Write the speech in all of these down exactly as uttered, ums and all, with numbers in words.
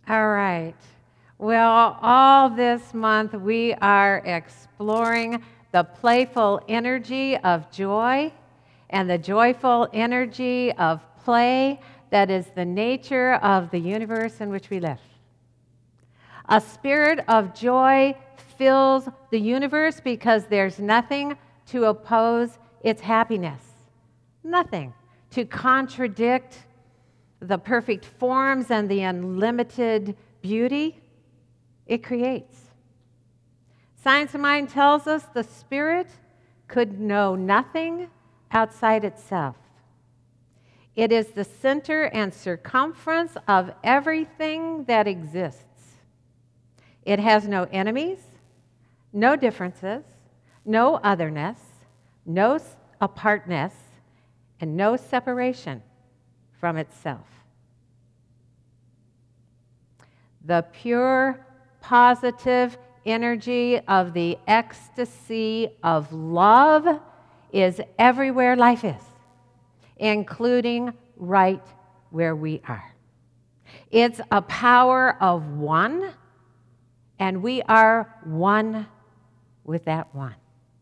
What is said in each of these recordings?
All right. Well, all this month we are exploring the playful energy of joy and the joyful energy of play that is the nature of the universe in which we live. A spirit of joy fills the universe because there's nothing to oppose its happiness, nothing to contradict the perfect forms and the unlimited beauty it creates. Science of Mind tells us the spirit could know nothing outside itself. It is the center and circumference of everything that exists. It has no enemies, no differences, no otherness, no apartness, and no separation from itself. The pure, positive energy of the ecstasy of love is everywhere life is, including right where we are. It's a power of one, and we are one with that one.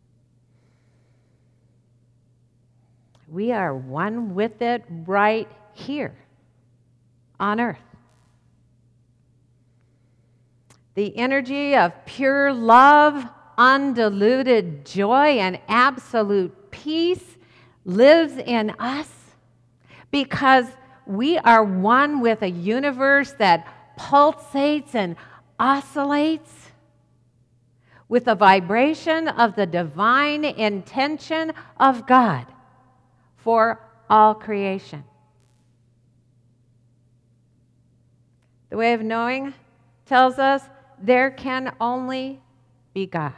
We are one with it right here on earth. The energy of pure love, undiluted joy, and absolute peace lives in us because we are one with a universe that pulsates and oscillates with the vibration of the divine intention of God for all creation. The way of knowing tells us there can only be God.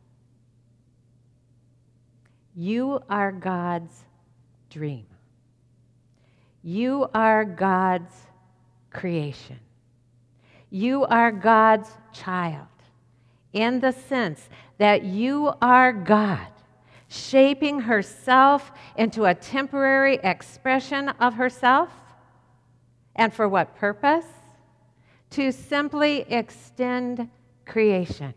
You are God's dream. You are God's creation. You are God's child in the sense that you are God, shaping herself into a temporary expression of herself. And for what purpose? To simply extend creation.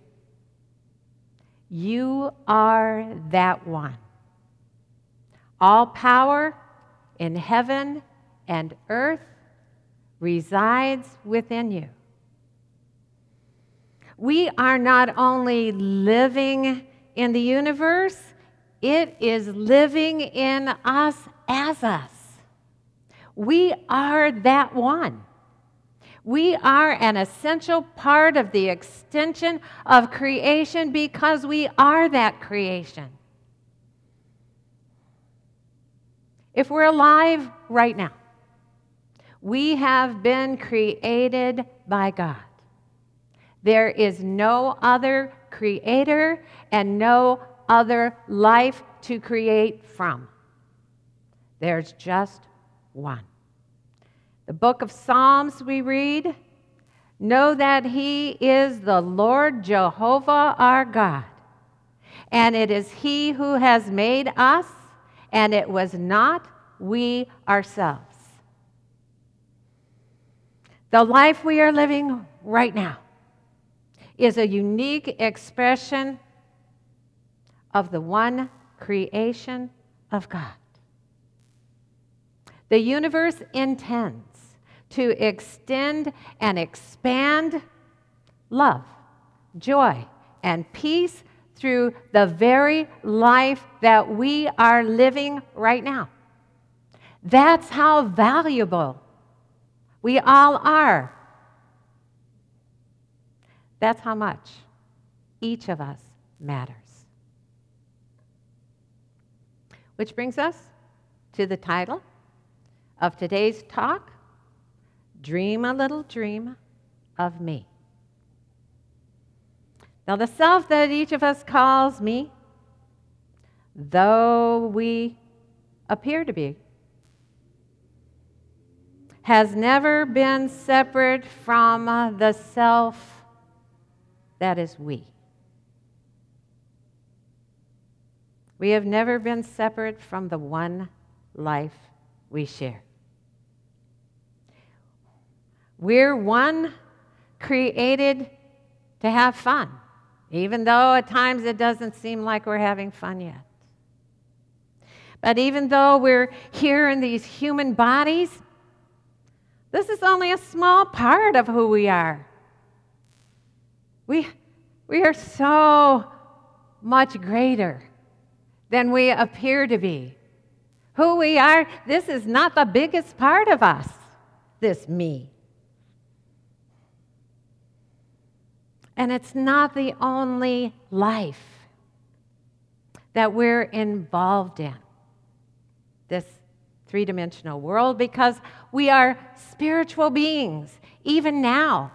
You are that one. All power in heaven and earth resides within you. We are not only living in the universe, it is living in us as us. We are that one. We are an essential part of the extension of creation because we are that creation. If we're alive right now, we have been created by God. There is no other creator and no other life to create from. There's just one. The book of Psalms we read, know that he is the Lord Jehovah our God, and it is he who has made us, and it was not we ourselves. The life we are living right now is a unique expression of the one creation of God. The universe intends to extend and expand love, joy, and peace through the very life that we are living right now. That's how valuable we all are. That's how much each of us matters. Which brings us to the title of today's talk, Dream a Little Dream of Me. Now, the self that each of us calls me, though we appear to be, has never been separate from the self that is we. We have never been separate from the one life we share. We're one created to have fun, even though at times it doesn't seem like we're having fun yet. But even though we're here in these human bodies, this is only a small part of who we are. We, we are so much greater than we appear to be. Who we are, this is not the biggest part of us, this me. And it's not the only life that we're involved in, this three-dimensional world, because we are spiritual beings, even now.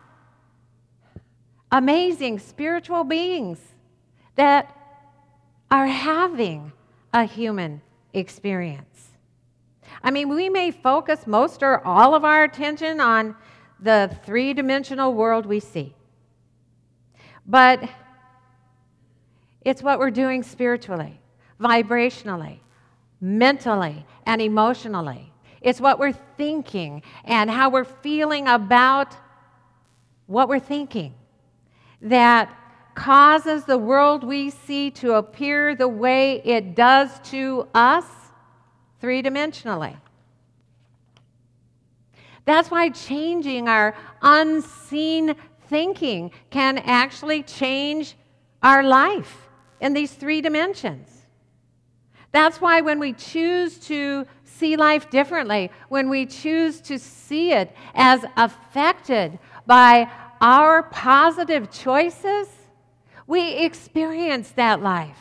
Amazing spiritual beings that are having a human experience. I mean, we may focus most or all of our attention on the three-dimensional world we see. But it's what we're doing spiritually, vibrationally, mentally, and emotionally. It's what we're thinking and how we're feeling about what we're thinking that causes the world we see to appear the way it does to us three-dimensionally. That's why changing our unseen thinking can actually change our life in these three dimensions. That's why when we choose to see life differently, when we choose to see it as affected by our positive choices, we experience that life.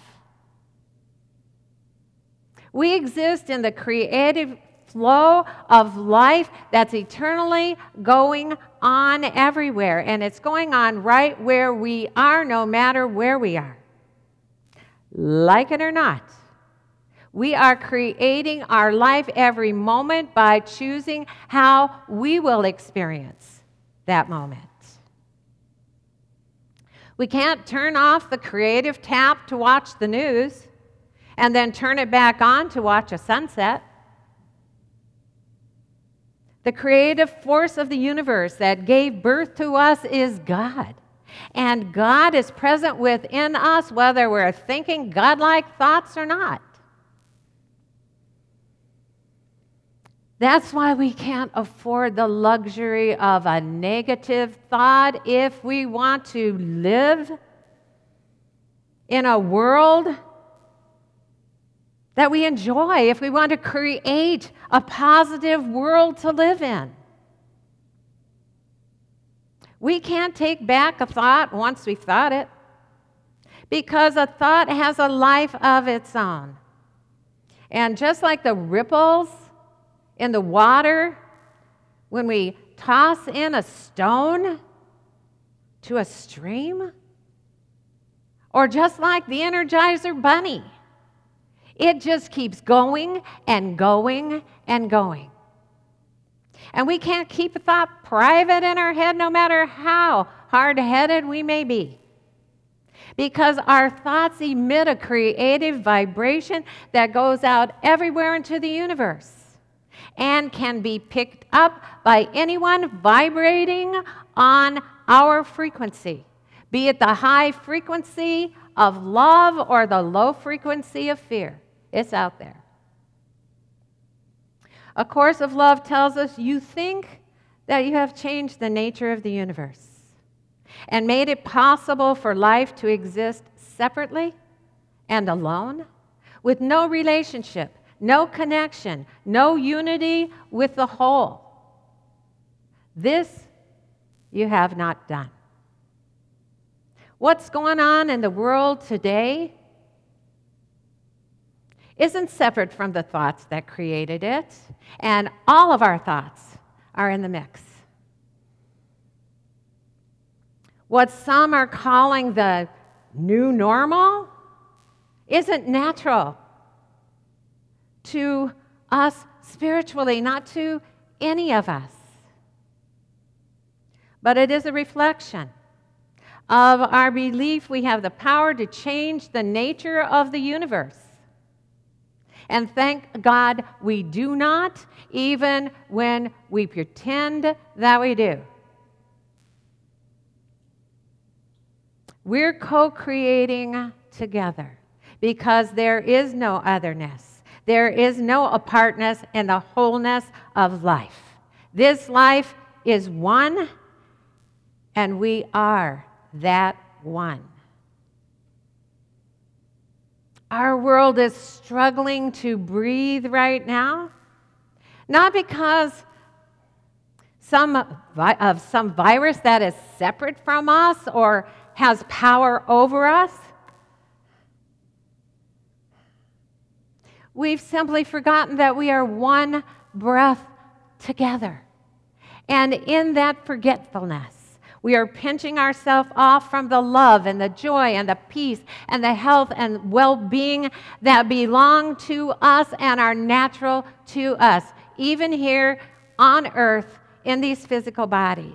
We exist in the creative flow of life that's eternally going on everywhere, and it's going on right where we are, no matter where we are. Like it or not, we are creating our life every moment by choosing how we will experience that moment. We can't turn off the creative tap to watch the news and then turn it back on to watch a sunset. The creative force of the universe that gave birth to us is God. And God is present within us whether we're thinking godlike thoughts or not. That's why we can't afford the luxury of a negative thought if we want to live in a world that we enjoy, if we want to create a positive world to live in. We can't take back a thought once we've thought it, because a thought has a life of its own. And just like the ripples in the water, when we toss in a stone to a stream, or just like the Energizer Bunny, it just keeps going and going and going. And we can't keep a thought private in our head no matter how hard-headed we may be, because our thoughts emit a creative vibration that goes out everywhere into the universe and can be picked up by anyone vibrating on our frequency, be it the high frequency of love or the low frequency of fear. It's out there. A Course of Love tells us you think that you have changed the nature of the universe and made it possible for life to exist separately and alone, with no relationship, no connection, no unity with the whole. This you have not done. What's going on in the world today isn't separate from the thoughts that created it, and all of our thoughts are in the mix. What some are calling the new normal isn't natural to us spiritually, not to any of us. But it is a reflection of our belief we have the power to change the nature of the universe. And thank God we do not, even when we pretend that we do. We're co-creating together because there is no otherness. There is no apartness in the wholeness of life. This life is one, and we are that one. Our world is struggling to breathe right now, not because some of some virus that is separate from us or has power over us. We've simply forgotten that we are one breath together. And in that forgetfulness, we are pinching ourselves off from the love and the joy and the peace and the health and well-being that belong to us and are natural to us, even here on earth in these physical bodies.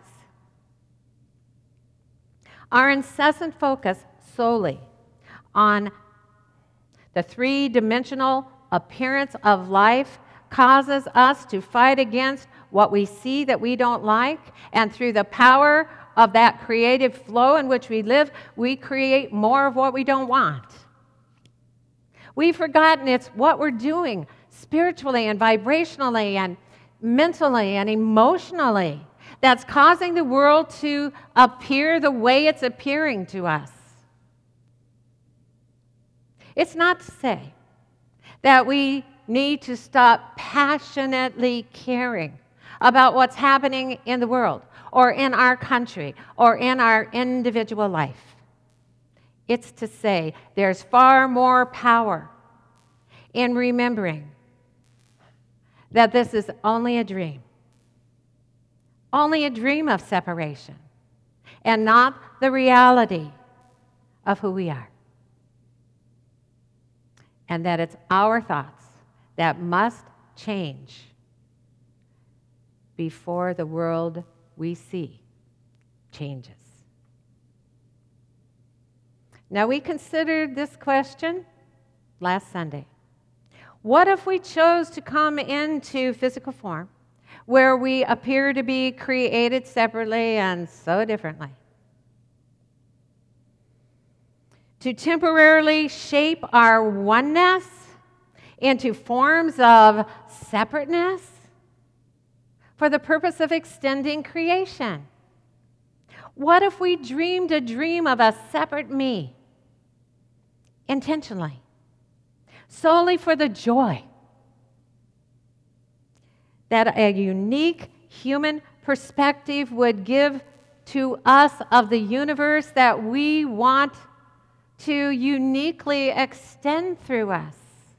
Our incessant focus solely on the three-dimensional appearance of life causes us to fight against what we see that we don't like, and through the power of that creative flow in which we live, we create more of what we don't want. We've forgotten it's what we're doing spiritually and vibrationally and mentally and emotionally that's causing the world to appear the way it's appearing to us. It's not to say that we need to stop passionately caring about what's happening in the world or in our country or in our individual life. It's to say there's far more power in remembering that this is only a dream, only a dream of separation, and not the reality of who we are. And that it's our thoughts that must change before the world we see changes. Now, we considered this question last Sunday. What if we chose to come into physical form where we appear to be created separately and so differently? To temporarily shape our oneness into forms of separateness for the purpose of extending creation? What if we dreamed a dream of a separate me intentionally, solely for the joy that a unique human perspective would give to us of the universe that we want to uniquely extend through us?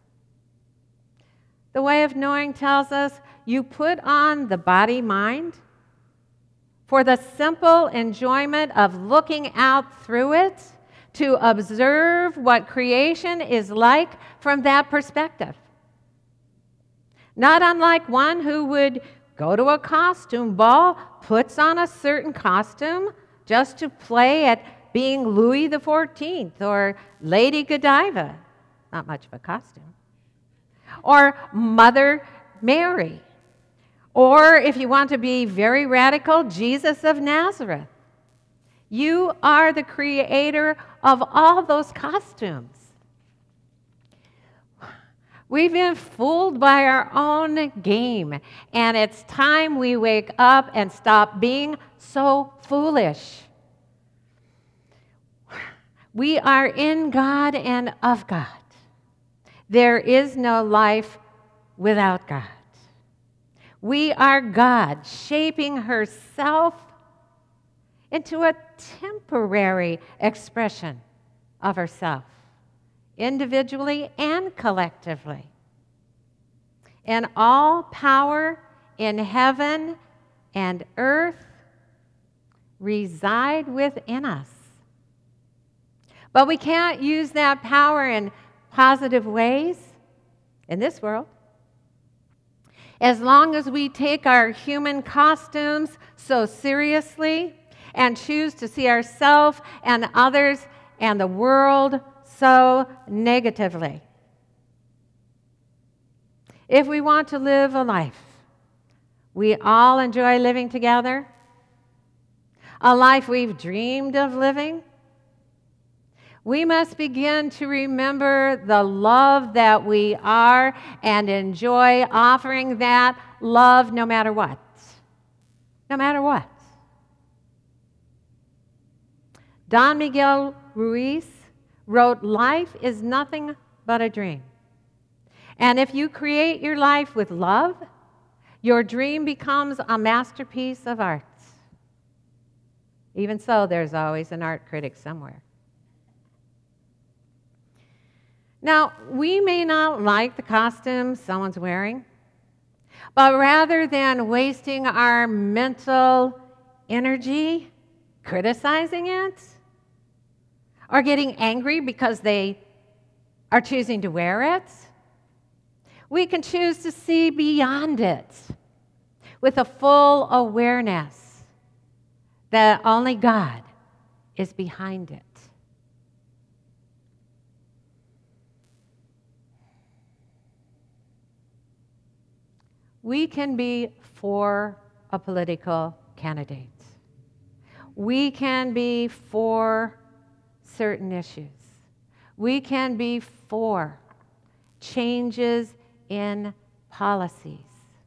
The Way of Knowing tells us you put on the body-mind for the simple enjoyment of looking out through it to observe what creation is like from that perspective. Not unlike one who would go to a costume ball, puts on a certain costume just to play at being Louis the fourteenth or Lady Godiva, not much of a costume, or Mother Mary, or if you want to be very radical, Jesus of Nazareth. You are the creator of all those costumes. We've been fooled by our own game, and it's time we wake up and stop being so foolish. We are in God and of God. There is no life without God. We are God shaping herself into a temporary expression of herself, individually and collectively. And all power in heaven and earth reside within us. But we can't use that power in positive ways in this world as long as we take our human costumes so seriously and choose to see ourselves and others and the world so negatively. If we want to live a life we all enjoy living together, a life we've dreamed of living, We must begin to remember the love that we are and enjoy offering that love no matter what. No matter what. Don Miguel Ruiz wrote, "Life is nothing but a dream. And if you create your life with love, your dream becomes a masterpiece of art." Even so, there's always an art critic somewhere. Now, we may not like the costume someone's wearing, but rather than wasting our mental energy criticizing it or getting angry because they are choosing to wear it, we can choose to see beyond it with a full awareness that only God is behind it. We can be for a political candidate. We can be for certain issues. We can be for changes in policies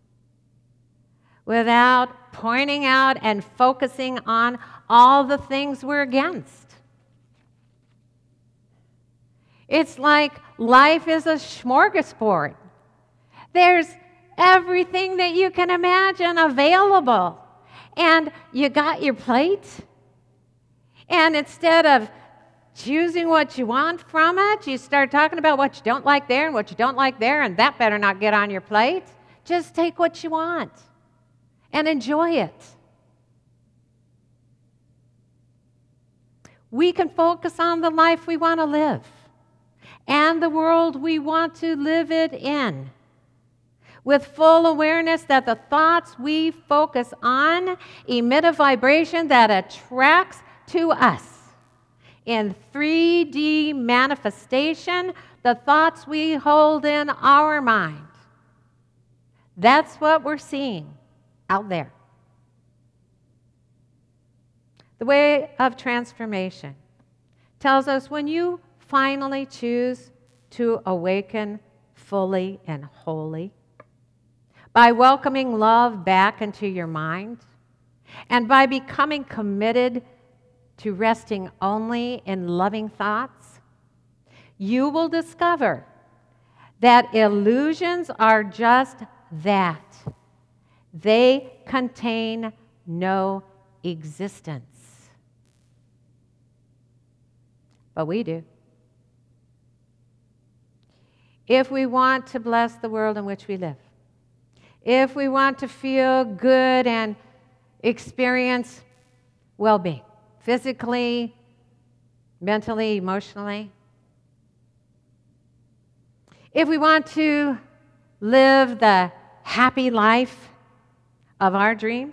without pointing out and focusing on all the things we're against. It's like life is a smorgasbord. There's everything that you can imagine available. And you got your plate, and instead of choosing what you want from it, you start talking about what you don't like there and what you don't like there, and that better not get on your plate. Just take what you want and enjoy it. We can focus on the life we want to live and the world we want to live it in, with full awareness that the thoughts we focus on emit a vibration that attracts to us. In three D manifestation, the thoughts we hold in our mind. That's what we're seeing out there. The way of transformation tells us when you finally choose to awaken fully and wholly, by welcoming love back into your mind, and by becoming committed to resting only in loving thoughts, you will discover that illusions are just that. They contain no existence. But we do. If we want to bless the world in which we live, if we want to feel good and experience well-being, physically, mentally, emotionally, if we want to live the happy life of our dreams,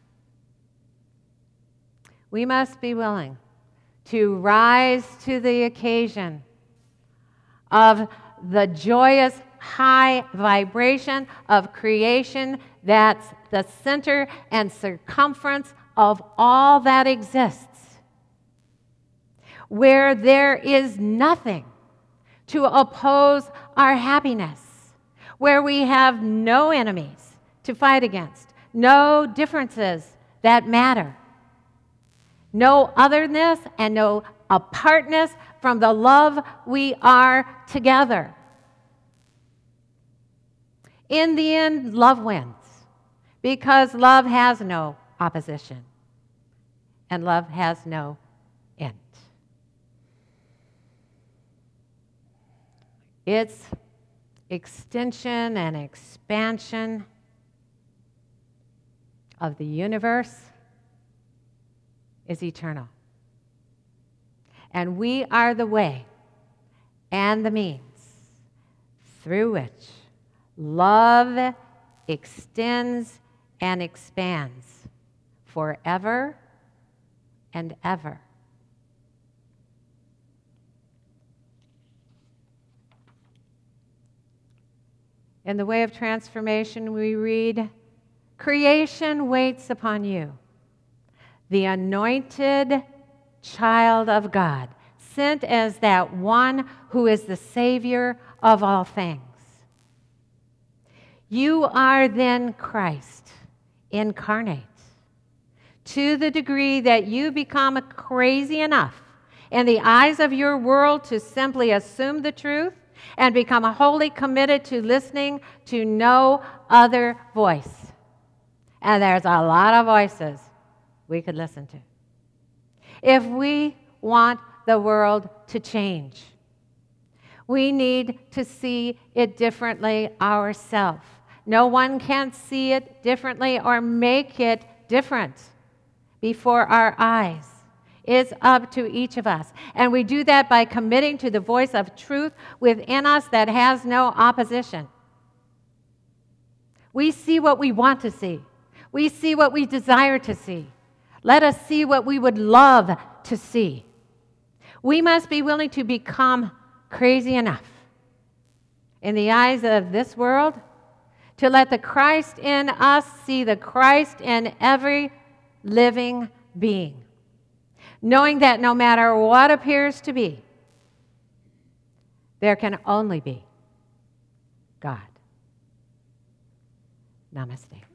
we must be willing to rise to the occasion of the joyous high vibration of creation that's the center and circumference of all that exists, where there is nothing to oppose our happiness, where we have no enemies to fight against, no differences that matter, no otherness and no apartness from the love we are together. In the end, love wins, because love has no opposition and love has no end. Its extension and expansion of the universe is eternal. And we are the way and the means through which love extends and expands forever and ever. In the way of transformation, we read, "Creation waits upon you, the anointed child of God, sent as that one who is the Savior of all things. You are then Christ incarnate. To the degree that you become crazy enough in the eyes of your world to simply assume the truth and become wholly committed to listening to no other voice. And there's a lot of voices we could listen to. If we want the world to change, we need to see it differently ourselves. No one can see it differently or make it different before our eyes. It's up to each of us. And we do that by committing to the voice of truth within us that has no opposition. We see what we want to see. We see what we desire to see. Let us see what we would love to see. We must be willing to become crazy enough in the eyes of this world to let the Christ in us see the Christ in every living being, knowing that no matter what appears to be, there can only be God. Namaste.